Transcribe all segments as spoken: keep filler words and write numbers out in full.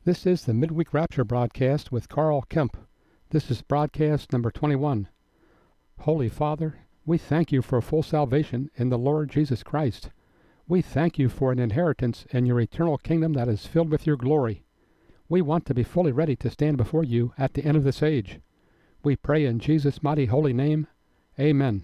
This is the Midweek Rapture broadcast with Carl Kemp. This is broadcast number twenty-one. Holy Father, we thank you for full salvation in the Lord Jesus Christ. We thank you for an inheritance in your eternal kingdom that is filled with your glory. We want to be fully ready to stand before you at the end of this age. We pray in Jesus' mighty holy name. Amen.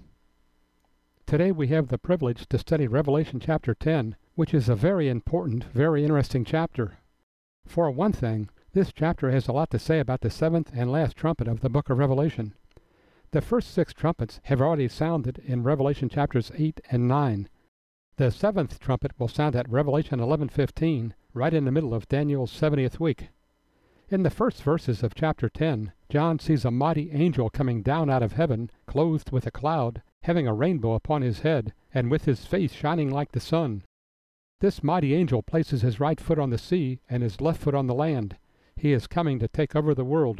Today we have the privilege to study Revelation chapter ten, which is a very important, very interesting chapter. For one thing, this chapter has a lot to say about the seventh and last trumpet of the book of Revelation. The first six trumpets have already sounded in Revelation chapters eight and nine. The seventh trumpet will sound at Revelation eleven fifteen, right in the middle of Daniel's seventieth week. In the first verses of chapter ten, John sees a mighty angel coming down out of heaven, clothed with a cloud, having a rainbow upon his head, and with his face shining like the sun. This mighty angel places his right foot on the sea and his left foot on the land. He is coming to take over the world.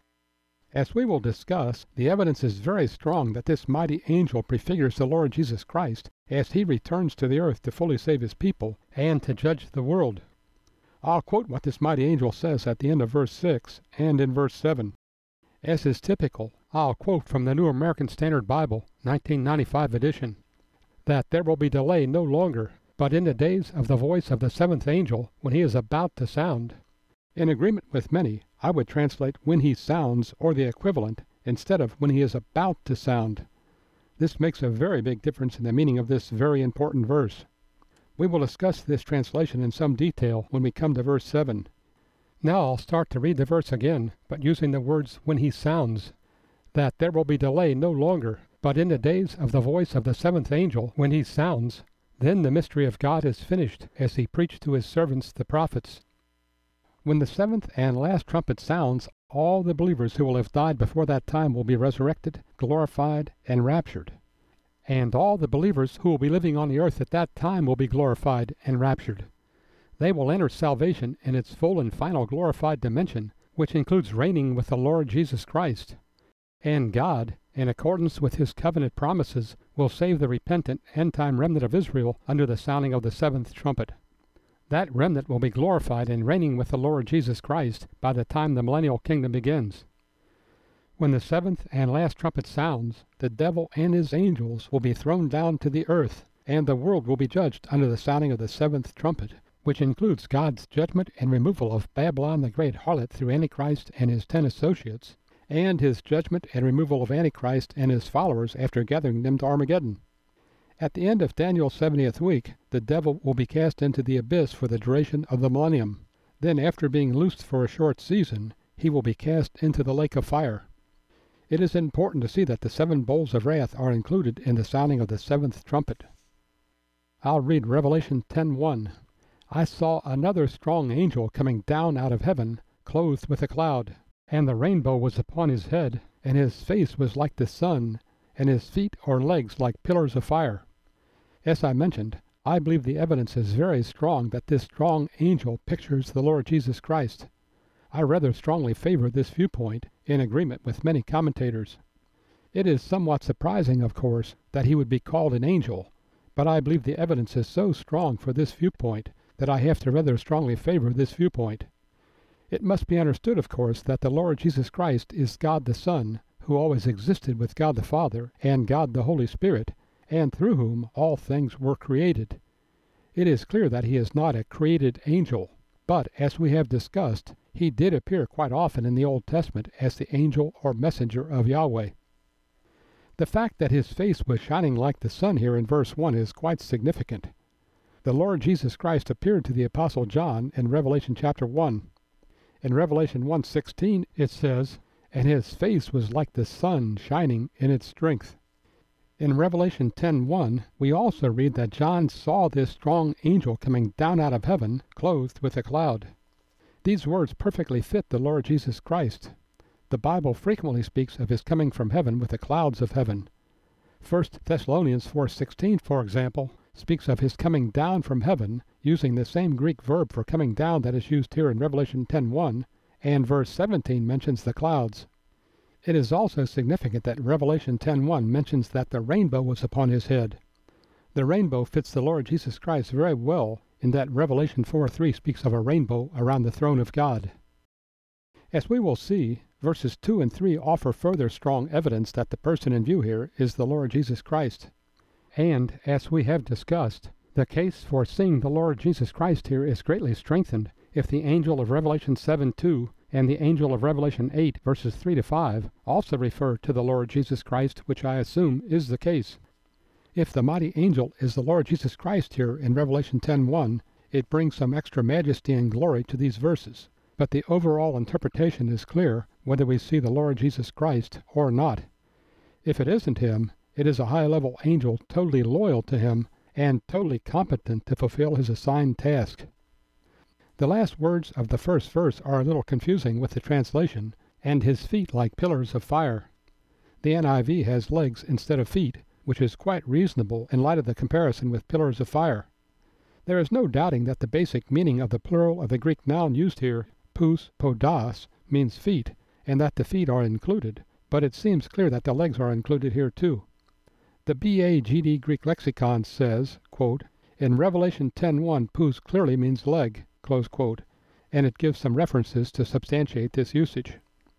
As we will discuss, the evidence is very strong that this mighty angel prefigures the Lord Jesus Christ as he returns to the earth to fully save his people and to judge the world. I'll quote what this mighty angel says at the end of verse six and in verse seven. As is typical, I'll quote from the New American Standard Bible, nineteen ninety-five edition, that there will be delay no longer, but in the days of the voice of the seventh angel, when he is about to sound. In agreement with many, I would translate when he sounds or the equivalent instead of when he is about to sound. This makes a very big difference in the meaning of this very important verse. We will discuss this translation in some detail when we come to verse seven. Now I'll start to read the verse again, but using the words when he sounds, that there will be delay no longer, but in the days of the voice of the seventh angel, when he sounds, then the mystery of God is finished, as he preached to his servants the prophets. When the seventh and last trumpet sounds, all the believers who will have died before that time will be resurrected, glorified, and raptured. And all the believers who will be living on the earth at that time will be glorified and raptured. They will enter salvation in its full and final glorified dimension, which includes reigning with the Lord Jesus Christ. And God, in accordance with his covenant promises, will save the repentant end-time remnant of Israel under the sounding of the seventh trumpet. That remnant will be glorified and reigning with the Lord Jesus Christ by the time the millennial kingdom begins. When the seventh and last trumpet sounds, the devil and his angels will be thrown down to the earth, and the world will be judged under the sounding of the seventh trumpet, which includes God's judgment and removal of Babylon the great harlot through Antichrist and his ten associates, and his judgment and removal of Antichrist and his followers after gathering them to Armageddon. At the end of Daniel's seventieth week, the devil will be cast into the abyss for the duration of the millennium. Then, after being loosed for a short season, he will be cast into the lake of fire. It is important to see that the seven bowls of wrath are included in the sounding of the seventh trumpet. I'll read Revelation ten one. I saw another strong angel coming down out of heaven, clothed with a cloud, and the rainbow was upon his head, and his face was like the sun, and his feet or legs like pillars of fire. As I mentioned, I believe the evidence is very strong that this strong angel pictures the Lord Jesus Christ. I rather strongly favor this viewpoint, in agreement with many commentators. It is somewhat surprising, of course, that he would be called an angel, but I believe the evidence is so strong for this viewpoint that I have to rather strongly favor this viewpoint. It must be understood, of course, that the Lord Jesus Christ is God the Son, who always existed with God the Father and God the Holy Spirit, and through whom all things were created. It is clear that he is not a created angel, but, as we have discussed, he did appear quite often in the Old Testament as the angel or messenger of Yahweh. The fact that his face was shining like the sun here in verse one is quite significant. The Lord Jesus Christ appeared to the Apostle John in Revelation chapter one. In Revelation one sixteen it says, and his face was like the sun shining in its strength. In Revelation ten one, we also read that John saw this strong angel coming down out of heaven, clothed with a cloud. These words perfectly fit the Lord Jesus Christ. The Bible frequently speaks of his coming from heaven with the clouds of heaven. First Thessalonians four sixteen, for example, speaks of his coming down from heaven, using the same Greek verb for coming down that is used here in Revelation ten one, and verse seventeen mentions the clouds. It is also significant that Revelation ten one mentions that the rainbow was upon his head. The rainbow fits the Lord Jesus Christ very well, in that Revelation four three speaks of a rainbow around the throne of God. As we will see, verses two and three offer further strong evidence that the person in view here is the Lord Jesus Christ. And, as we have discussed, the case for seeing the Lord Jesus Christ here is greatly strengthened if the angel of Revelation seven two and the angel of Revelation eight, verses three to five, also refer to the Lord Jesus Christ, which I assume is the case. If the mighty angel is the Lord Jesus Christ here in Revelation ten one, it brings some extra majesty and glory to these verses. But the overall interpretation is clear whether we see the Lord Jesus Christ or not. If it isn't him, it is a high-level angel totally loyal to him and totally competent to fulfill his assigned task. The last words of the first verse are a little confusing with the translation, and his feet like pillars of fire. The N I V has legs instead of feet, which is quite reasonable in light of the comparison with pillars of fire. There is no doubting that the basic meaning of the plural of the Greek noun used here, pous podos, means feet, and that the feet are included, but it seems clear that the legs are included here too. The B A G D Greek Lexicon says, quote, in Revelation ten one, pous clearly means leg, close quote, and it gives some references to substantiate this usage.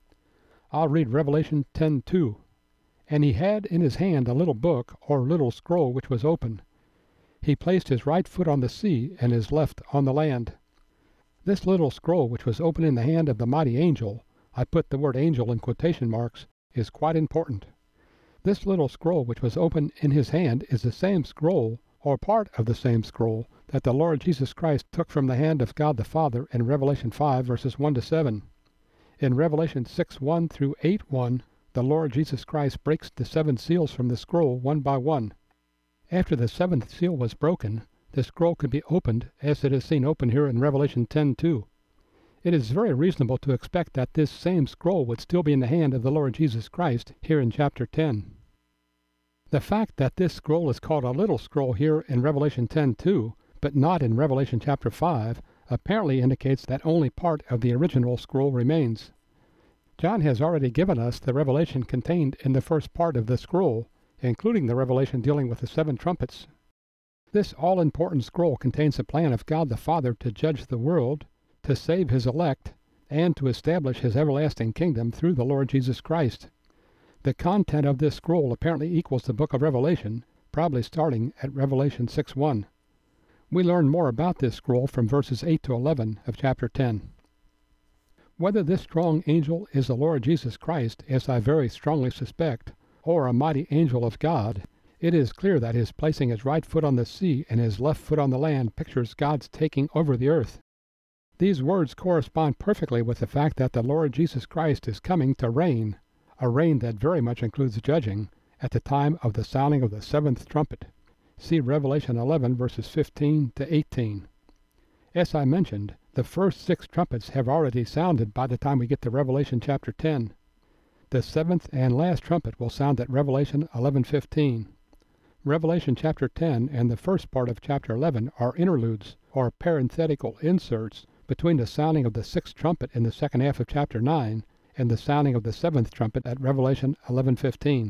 I'll read Revelation ten two. And he had in his hand a little book, or little scroll, which was open. He placed his right foot on the sea, and his left on the land. This little scroll, which was open in the hand of the mighty angel, I put the word angel in quotation marks, is quite important. This little scroll, which was open in his hand, is the same scroll, or part of the same scroll, that the Lord Jesus Christ took from the hand of God the Father in Revelation five, verses one to seven. In Revelation six one through eight one, the Lord Jesus Christ breaks the seven seals from the scroll one by one. After the seventh seal was broken, the scroll could be opened, as it is seen open here in Revelation ten two. It is very reasonable to expect that this same scroll would still be in the hand of the Lord Jesus Christ here in chapter ten. The fact that this scroll is called a little scroll here in Revelation ten two, but not in Revelation chapter five, apparently indicates that only part of the original scroll remains. John has already given us the revelation contained in the first part of the scroll, including the revelation dealing with the seven trumpets. This all-important scroll contains a plan of God the Father to judge the world, to save his elect, and to establish his everlasting kingdom through the Lord Jesus Christ. The content of this scroll apparently equals the book of Revelation, probably starting at Revelation six one. We learn more about this scroll from verses eight to eleven of chapter ten. Whether this strong angel is the Lord Jesus Christ, as I very strongly suspect, or a mighty angel of God, it is clear that his placing his right foot on the sea and his left foot on the land pictures God's taking over the earth. These words correspond perfectly with the fact that the Lord Jesus Christ is coming to reign, a reign that very much includes judging, at the time of the sounding of the seventh trumpet. See Revelation eleven, verses fifteen to eighteen. As I mentioned, the first six trumpets have already sounded by the time we get to Revelation chapter ten. The seventh and last trumpet will sound at Revelation eleven fifteen. Revelation chapter ten and the first part of chapter eleven are interludes, or parenthetical inserts, between the sounding of the sixth trumpet in the second half of chapter nine and the sounding of the seventh trumpet at Revelation eleven fifteen.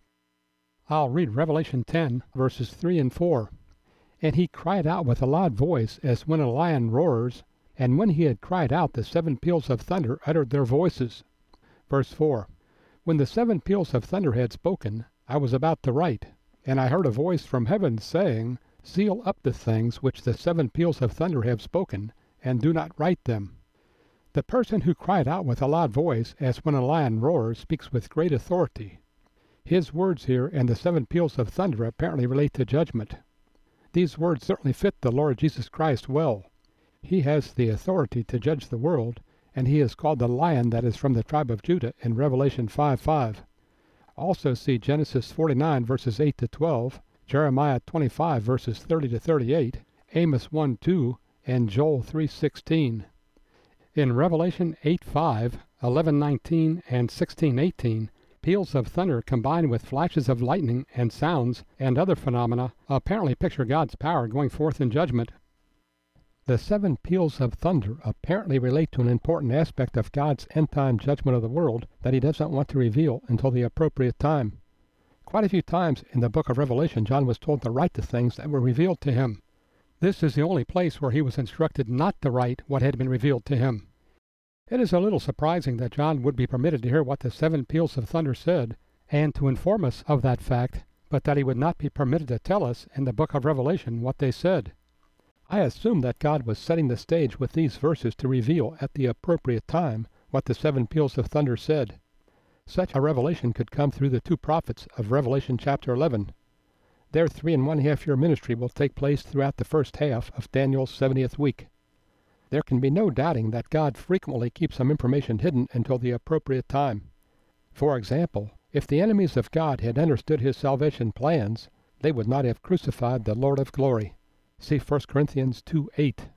I'll read Revelation ten, verses three and four. And he cried out with a loud voice, as when a lion roars, and when he had cried out, the seven peals of thunder uttered their voices. Verse four. When the seven peals of thunder had spoken, I was about to write, and I heard a voice from heaven saying, Seal up the things which the seven peals of thunder have spoken, and do not write them. The person who cried out with a loud voice, as when a lion roars, speaks with great authority. His words here and the seven peals of thunder apparently relate to judgment. These words certainly fit the Lord Jesus Christ well. He has the authority to judge the world, and he is called the Lion that is from the tribe of Judah in Revelation five five. Also see Genesis forty-nine, verses eight to twelve, Jeremiah twenty-five, verses thirty to thirty-eight, Amos one two, and Joel three sixteen. In Revelation eight five, eleven nineteen, and sixteen eighteen, peals of thunder combined with flashes of lightning and sounds and other phenomena apparently picture God's power going forth in judgment. The seven peals of thunder apparently relate to an important aspect of God's end-time judgment of the world that he doesn't want to reveal until the appropriate time. Quite a few times in the book of Revelation, John was told to write the things that were revealed to him. This is the only place where he was instructed not to write what had been revealed to him. It is a little surprising that John would be permitted to hear what the seven peals of thunder said, and to inform us of that fact, but that he would not be permitted to tell us in the book of Revelation what they said. I assume that God was setting the stage with these verses to reveal at the appropriate time what the seven peals of thunder said. Such a revelation could come through the two prophets of Revelation chapter eleven. Their three and one half year ministry will take place throughout the first half of Daniel's seventieth week. There can be no doubting that God frequently keeps some information hidden until the appropriate time. For example, if the enemies of God had understood his salvation plans, they would not have crucified the Lord of glory. See First Corinthians two eight.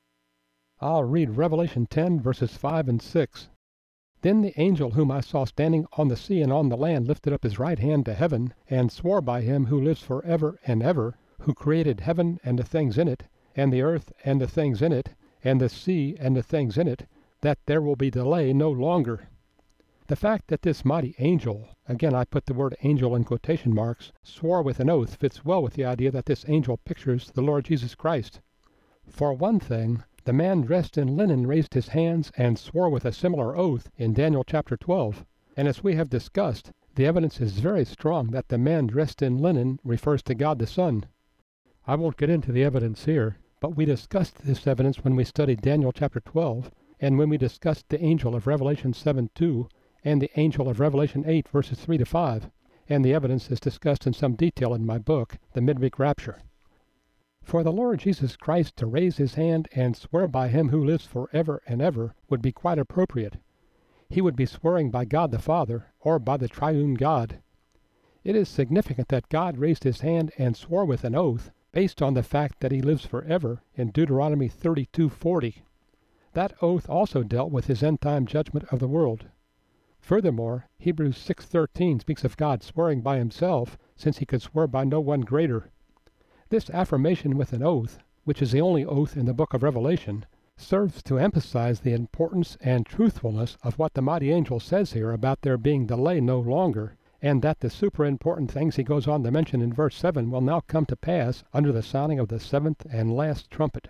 I'll read Revelation ten, verses five and six. Then the angel whom I saw standing on the sea and on the land lifted up his right hand to heaven, and swore by him who lives for ever and ever, who created heaven and the things in it, and the earth and the things in it, and the sea and the things in it, that there will be delay no longer. The fact that this mighty angel, again I put the word angel in quotation marks, swore with an oath fits well with the idea that this angel pictures the Lord Jesus Christ. For one thing, the man dressed in linen raised his hands and swore with a similar oath in Daniel chapter twelve, and as we have discussed, the evidence is very strong that the man dressed in linen refers to God the Son. I won't get into the evidence here, but we discussed this evidence when we studied Daniel chapter twelve, and when we discussed the angel of Revelation seven two, and the angel of Revelation eight, verses three to five, and the evidence is discussed in some detail in my book, The Midweek Rapture. For the Lord Jesus Christ to raise his hand and swear by him who lives forever and ever would be quite appropriate. He would be swearing by God the Father, or by the triune God. It is significant that God raised his hand and swore with an oath, based on the fact that he lives forever in Deuteronomy thirty-two forty. That oath also dealt with his end-time judgment of the world. Furthermore, Hebrews six thirteen speaks of God swearing by himself, since he could swear by no one greater. This affirmation with an oath, which is the only oath in the book of Revelation, serves to emphasize the importance and truthfulness of what the mighty angel says here about there being delay no longer, and that the super important things he goes on to mention in verse seven will now come to pass under the sounding of the seventh and last trumpet.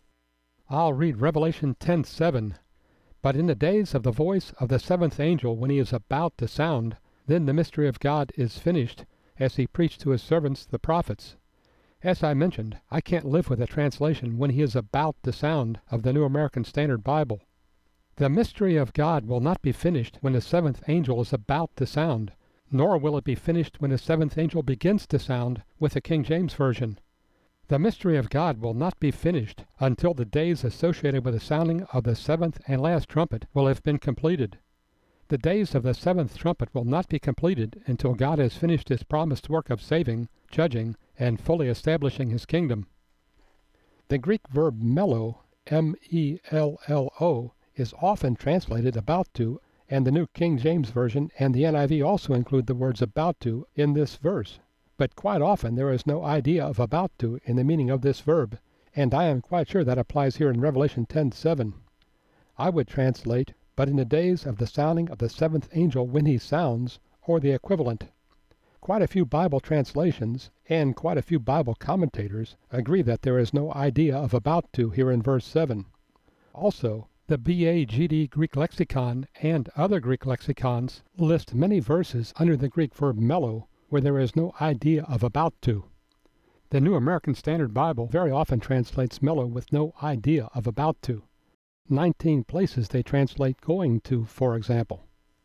I'll read Revelation ten seven. But in the days of the voice of the seventh angel, when he is about to sound, then the mystery of God is finished, as he preached to his servants the prophets. As I mentioned, I can't live with a translation when he is about to sound of the New American Standard Bible. The mystery of God will not be finished when the seventh angel is about to sound, nor will it be finished when the seventh angel begins to sound with the King James Version. The mystery of God will not be finished until the days associated with the sounding of the seventh and last trumpet will have been completed. The days of the seventh trumpet will not be completed until God has finished his promised work of saving, judging, and fully establishing his kingdom. The Greek verb mello, M E L L O, is often translated about to, and the New King James Version and the N I V also include the words about to in this verse. But quite often there is no idea of about to in the meaning of this verb, and I am quite sure that applies here in Revelation ten seven. I would translate, but in the days of the sounding of the seventh angel when he sounds, or the equivalent. Quite a few Bible translations, and quite a few Bible commentators, agree that there is no idea of about to here in verse seven. Also, the B A G D Greek Lexicon and other Greek lexicons list many verses under the Greek verb mello, where there is no idea of about to. The New American Standard Bible very often translates mello with no idea of about to. Nineteen places they translate going to, for example.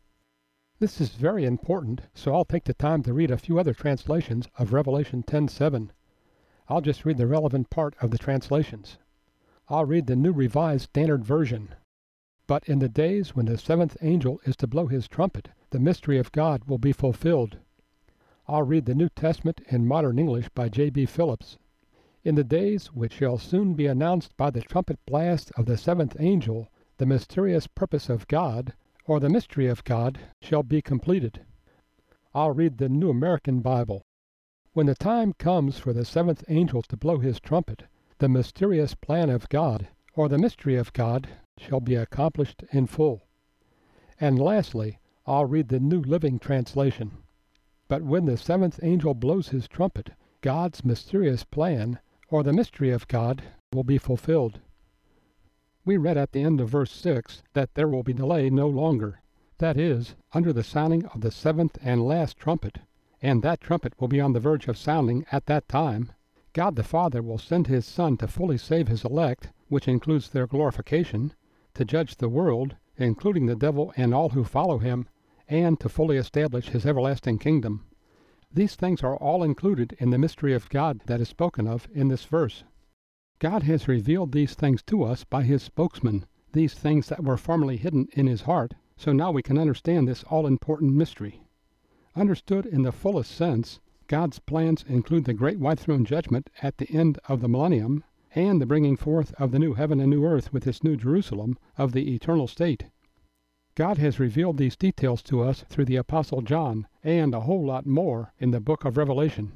This is very important, so I'll take the time to read a few other translations of Revelation ten seven. I'll just read the relevant part of the translations. I'll read the New Revised Standard Version. But in the days when the seventh angel is to blow his trumpet, the mystery of God will be fulfilled. I'll read the New Testament in Modern English by J B Phillips. In the days which shall soon be announced by the trumpet blast of the seventh angel, the mysterious purpose of God, or the mystery of God, shall be completed. I'll read the New American Bible. When the time comes for the seventh angel to blow his trumpet, the mysterious plan of God, or the mystery of God, shall be accomplished in full. And lastly, I'll read the New Living Translation. But when the seventh angel blows his trumpet, God's mysterious plan, or the mystery of God, will be fulfilled. We read at the end of verse six that there will be delay no longer, that is, under the sounding of the seventh and last trumpet, and that trumpet will be on the verge of sounding at that time. God the Father will send His Son to fully save His elect, which includes their glorification, to judge the world, including the devil and all who follow him, and to fully establish His everlasting kingdom. These things are all included in the mystery of God that is spoken of in this verse. God has revealed these things to us by His spokesman, these things that were formerly hidden in His heart, so now we can understand this all-important mystery. Understood in the fullest sense, God's plans include the great white throne judgment at the end of the millennium, and the bringing forth of the new heaven and new earth with its new Jerusalem of the eternal state. God has revealed these details to us through the Apostle John, and a whole lot more in the book of Revelation.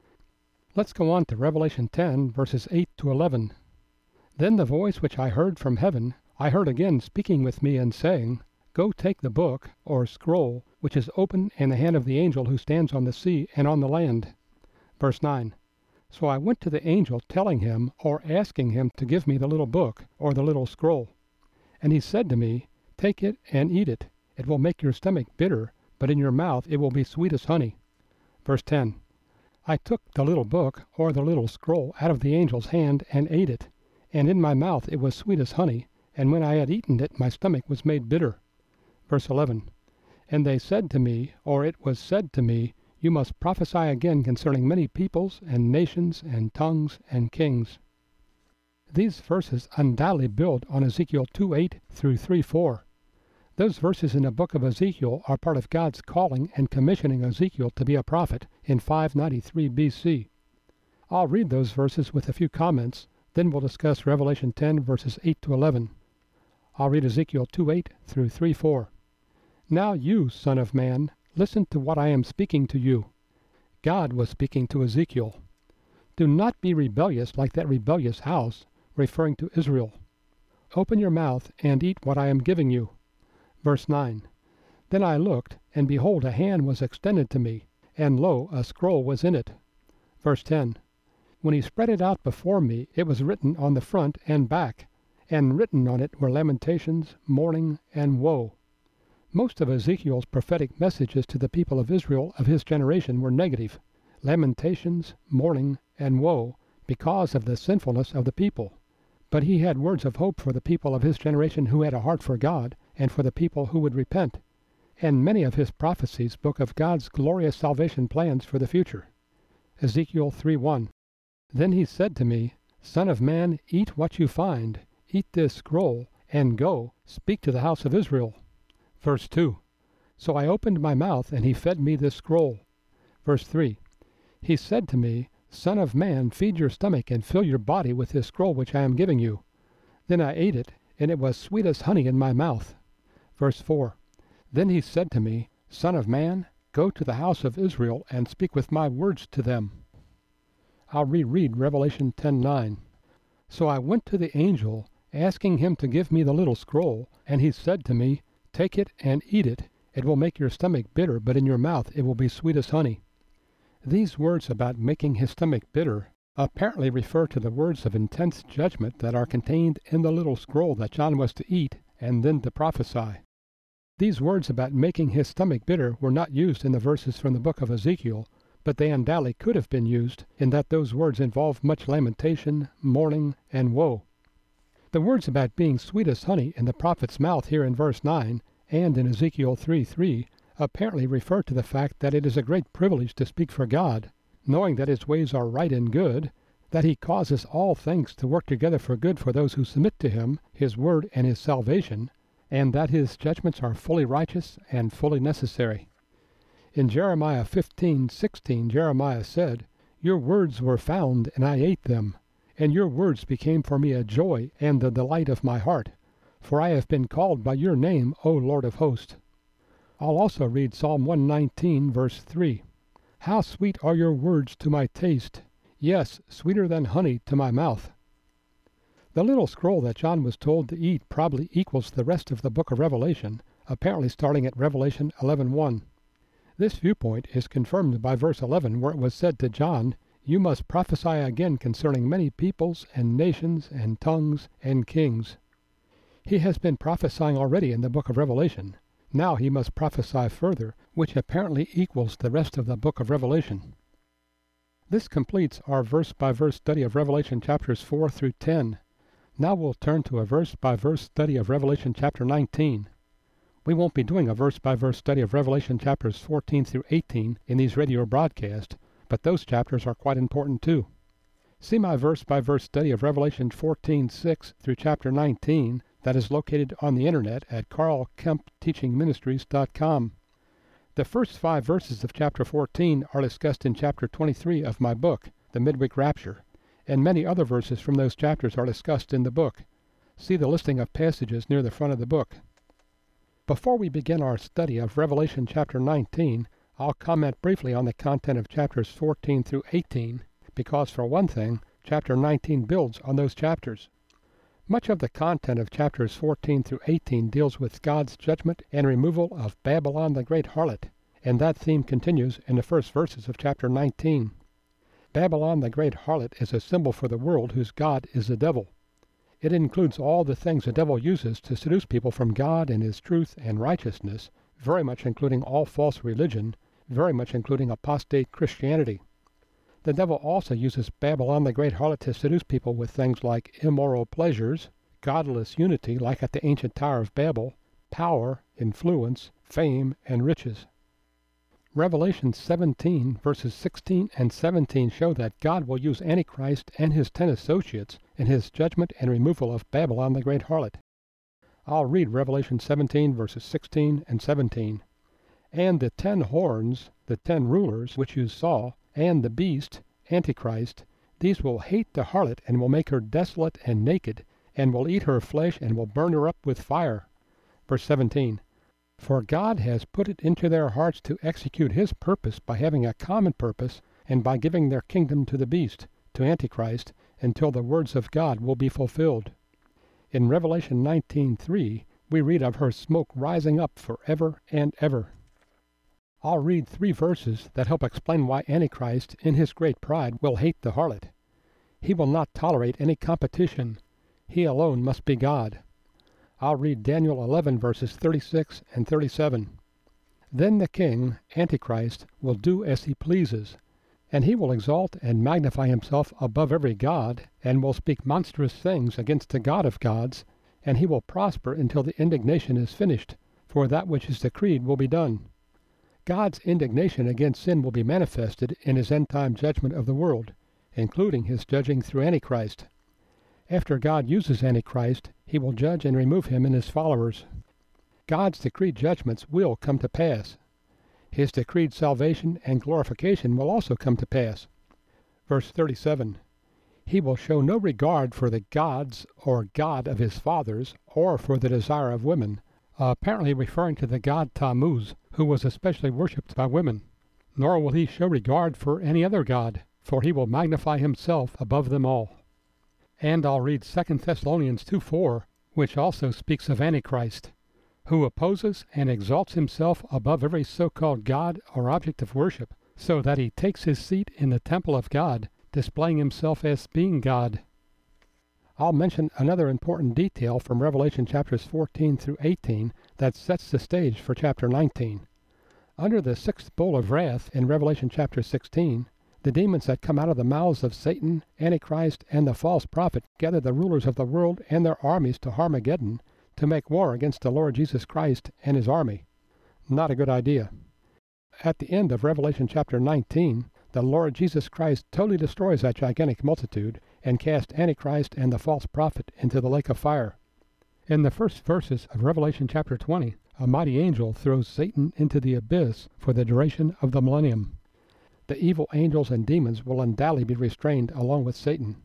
Let's go on to Revelation ten, verses eight to eleven. Then the voice which I heard from heaven, I heard again speaking with me and saying, Go take the book, or scroll, which is open in the hand of the angel who stands on the sea and on the land. Verse nine. So I went to the angel telling him, or asking him to give me the little book, or the little scroll. And he said to me, Take it and eat it. It will make your stomach bitter, but in your mouth it will be sweet as honey. Verse ten. I took the little book, or the little scroll, out of the angel's hand, and ate it. And in my mouth it was sweet as honey, and when I had eaten it my stomach was made bitter. Verse eleven. And they said to me, or it was said to me, You must prophesy again concerning many peoples, and nations, and tongues, and kings. These verses undoubtedly build on Ezekiel two eight through three four. Those verses in the book of Ezekiel are part of God's calling and commissioning Ezekiel to be a prophet in five ninety-three B C. I'll read those verses with a few comments, then we'll discuss Revelation ten, verses eight to eleven. I'll read Ezekiel two eight through three four. Now you, son of man, listen to what I am speaking to you. God was speaking to Ezekiel. Do not be rebellious like that rebellious house, referring to Israel. Open your mouth and eat what I am giving you. Verse nine. Then I looked, and behold, a hand was extended to me, and lo, a scroll was in it. Verse ten. When he spread it out before me, it was written on the front and back, and written on it were lamentations, mourning, and woe. Most of Ezekiel's prophetic messages to the people of Israel of his generation were negative, lamentations, mourning, and woe, because of the sinfulness of the people. But he had words of hope for the people of his generation who had a heart for God, and for the people who would repent. And many of his prophecies spoke of God's glorious salvation plans for the future. Ezekiel three one. Then he said to me, Son of man, eat what you find, eat this scroll, and go, speak to the house of Israel. Verse two. So I opened my mouth, and he fed me this scroll. Verse three. He said to me, Son of man, feed your stomach and fill your body with this scroll which I am giving you. Then I ate it, and it was sweet as honey in my mouth. Verse four. Then he said to me, Son of man, go to the house of Israel and speak with my words to them. I'll reread Revelation ten nine. So I went to the angel, asking him to give me the little scroll, and he said to me, Take it and eat it. It will make your stomach bitter, but in your mouth it will be sweet as honey. These words about making his stomach bitter apparently refer to the words of intense judgment that are contained in the little scroll that John was to eat and then to prophesy. These words about making his stomach bitter were not used in the verses from the book of Ezekiel, but they undoubtedly could have been used, in that those words involve much lamentation, mourning, and woe. The words about being sweet as honey in the prophet's mouth here in verse nine, and in Ezekiel three three, apparently refer to the fact that it is a great privilege to speak for God, knowing that his ways are right and good, that he causes all things to work together for good for those who submit to him, his word, and his salvation, and that his judgments are fully righteous and fully necessary. In Jeremiah fifteen sixteen, Jeremiah said, Your words were found, and I ate them, and your words became for me a joy and the delight of my heart, for I have been called by your name, O Lord of hosts. I'll also read Psalm one nineteen, verse three. How sweet are your words to my taste, yes, sweeter than honey to my mouth. The little scroll that John was told to eat probably equals the rest of the book of Revelation, apparently starting at Revelation eleven one. This viewpoint is confirmed by verse eleven, where it was said to John, you must prophesy again concerning many peoples and nations and tongues and kings. He has been prophesying already in the book of Revelation. Now he must prophesy further, which apparently equals the rest of the book of Revelation. This completes our verse-by-verse study of Revelation chapters four through ten. Now we'll turn to a verse-by-verse study of Revelation chapter nineteen. We won't be doing a verse-by-verse study of Revelation chapters fourteen through eighteen in these radio broadcasts, but those chapters are quite important too. See my verse-by-verse study of Revelation fourteen six through chapter nineteen that is located on the internet at carl kemp teaching ministries dot com. The first five verses of chapter fourteen are discussed in chapter twenty-three of my book, The Midweek Rapture, and many other verses from those chapters are discussed in the book. See the listing of passages near the front of the book. Before we begin our study of Revelation chapter nineteen, I'll comment briefly on the content of chapters fourteen through eighteen, because for one thing, chapter nineteen builds on those chapters. Much of the content of chapters fourteen through eighteen deals with God's judgment and removal of Babylon the Great Harlot, and that theme continues in the first verses of chapter nineteen. Babylon the Great Harlot is a symbol for the world whose god is the devil. It includes all the things the devil uses to seduce people from God and his truth and righteousness, very much including all false religion, very much including apostate Christianity. The devil also uses Babylon the Great Harlot to seduce people with things like immoral pleasures, godless unity like at the ancient Tower of Babel, power, influence, fame, and riches. Revelation seventeen, verses sixteen and seventeen show that God will use Antichrist and his ten associates in his judgment and removal of Babylon the Great Harlot. I'll read Revelation seventeen, verses sixteen and seventeen. And the ten horns, the ten rulers, which you saw, and the beast, Antichrist, these will hate the harlot, and will make her desolate and naked, and will eat her flesh, and will burn her up with fire. Verse seventeen. For God has put it into their hearts to execute his purpose by having a common purpose, and by giving their kingdom to the beast, to Antichrist, until the words of God will be fulfilled. In Revelation nineteen three, we read of her smoke rising up forever and ever. I'll read three verses that help explain why Antichrist, in his great pride, will hate the harlot. He will not tolerate any competition. He alone must be God. I'll read Daniel eleven, verses thirty-six and thirty-seven. Then the king, Antichrist, will do as he pleases, and he will exalt and magnify himself above every god, and will speak monstrous things against the God of gods, and he will prosper until the indignation is finished, for that which is decreed will be done. God's indignation against sin will be manifested in his end-time judgment of the world, including his judging through Antichrist. After God uses Antichrist, he will judge and remove him and his followers. God's decreed judgments will come to pass. His decreed salvation and glorification will also come to pass. Verse thirty-seven. He will show no regard for the gods or God of his fathers, or for the desire of women, Uh, apparently referring to the god Tammuz, who was especially worshipped by women. Nor will he show regard for any other god, for he will magnify himself above them all. And I'll read Second Thessalonians two four, which also speaks of Antichrist, who opposes and exalts himself above every so-called god or object of worship, so that he takes his seat in the temple of God, displaying himself as being God. I'll mention another important detail from Revelation chapters fourteen through eighteen that sets the stage for chapter nineteen. Under the sixth bowl of wrath in Revelation chapter sixteen, the demons that come out of the mouths of Satan, Antichrist, and the false prophet gather the rulers of the world and their armies to Armageddon to make war against the Lord Jesus Christ and his army. Not a good idea. At the end of Revelation chapter nineteen, the Lord Jesus Christ totally destroys that gigantic multitude and casts Antichrist and the false prophet into the lake of fire. In the first verses of Revelation chapter twenty, a mighty angel throws Satan into the abyss for the duration of the millennium. The evil angels and demons will undoubtedly be restrained along with Satan.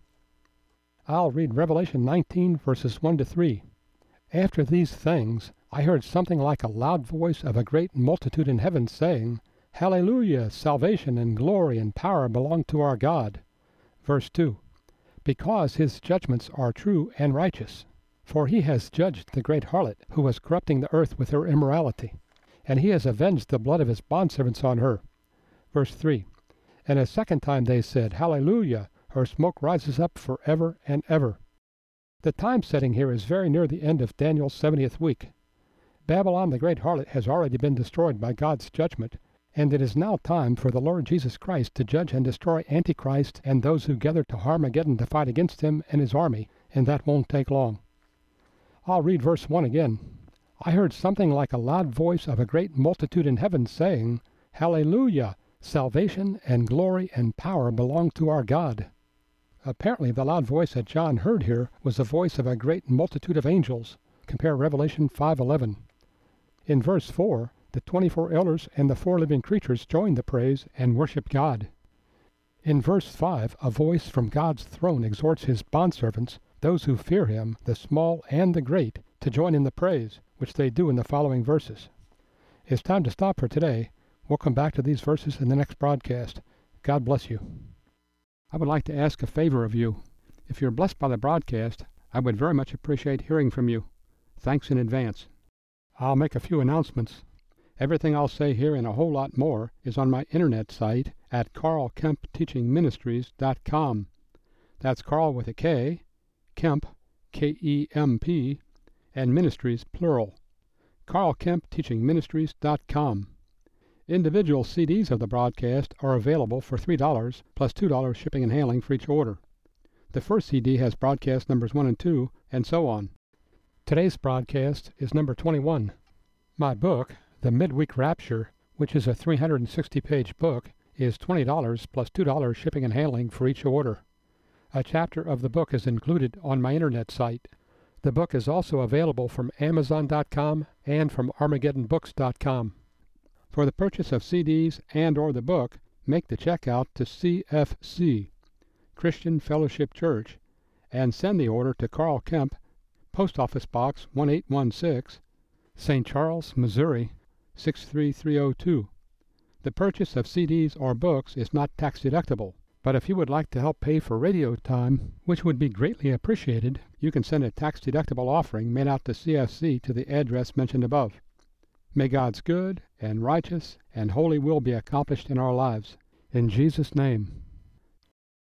I'll read Revelation nineteen, verses one to three. After these things, I heard something like a loud voice of a great multitude in heaven saying, Hallelujah! Salvation and glory and power belong to our God. Verse two. Because his judgments are true and righteous. For he has judged the great harlot, who was corrupting the earth with her immorality, and he has avenged the blood of his bondservants on her. Verse three. And a second time they said, Hallelujah! Her smoke rises up forever and ever. The time setting here is very near the end of Daniel's seventieth week. Babylon the great harlot has already been destroyed by God's judgment, and it is now time for the Lord Jesus Christ to judge and destroy Antichrist and those who gather to Armageddon to fight against him and his army, and that won't take long. I'll read verse one again. I heard something like a loud voice of a great multitude in heaven saying, Hallelujah! Salvation and glory and power belong to our God. Apparently the loud voice that John heard here was the voice of a great multitude of angels. Compare Revelation five eleven. In verse four, the twenty-four elders and the four living creatures join the praise and worship God. In verse five, a voice from God's throne exhorts his bondservants, those who fear him, the small and the great, to join in the praise, which they do in the following verses. It's time to stop for today. We'll come back to these verses in the next broadcast. God bless you. I would like to ask a favor of you. If you're blessed by the broadcast, I would very much appreciate hearing from you. Thanks in advance. I'll make a few announcements. Everything I'll say here and a whole lot more is on my internet site at carl kemp teaching ministries dot com. That's Carl with a K, Kemp, K E M P, and Ministries, plural. carl kemp teaching ministries dot com. Individual C Ds of the broadcast are available for three dollars plus two dollars shipping and handling for each order. The first C D has broadcast numbers one and two, and so on. Today's broadcast is number twenty-one. My book, The Midweek Rapture, which is a three hundred sixty page book, is twenty dollars plus two dollars shipping and handling for each order. A chapter of the book is included on my internet site. The book is also available from amazon dot com and from armageddon books dot com. For the purchase of C Ds and or the book, make the check out to C F C, Christian Fellowship Church, and send the order to Carl Kemp, Post Office Box one eight one six, Saint Charles, Missouri six three three oh two. The purchase of C Ds or books is not tax deductible, but if you would like to help pay for radio time, which would be greatly appreciated, you can send a tax deductible offering made out to C F C to the address mentioned above. May God's good and righteous and holy will be accomplished in our lives. In Jesus' name.